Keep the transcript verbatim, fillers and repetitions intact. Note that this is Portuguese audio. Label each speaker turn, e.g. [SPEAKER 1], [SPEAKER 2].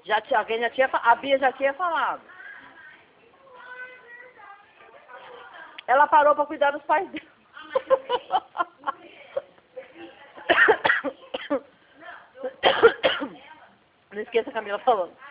[SPEAKER 1] Já tinha, alguém já tinha, fa- a Bia já tinha falado. Ela parou para cuidar dos pais dela. Não esqueça a Camila falando.